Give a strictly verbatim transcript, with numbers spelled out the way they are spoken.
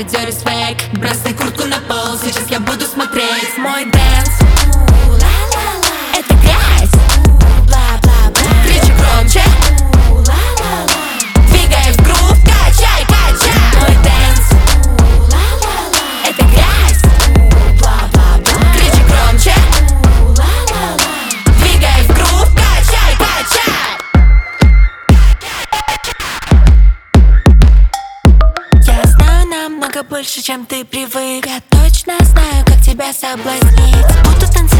это дёрис-фейк. Бросай куртку на пол, сейчас я буду смотреть мой дэнс. Это грязь. Кричи громче. Двигай в грув, качай, качай. Мой дэнс. Это грязь. Кричи громче. Двигай в грув, качай, качай. Я знаю намного больше, чем ты привык. Я точно знаю, как тебя соблазнить. Буду танцевать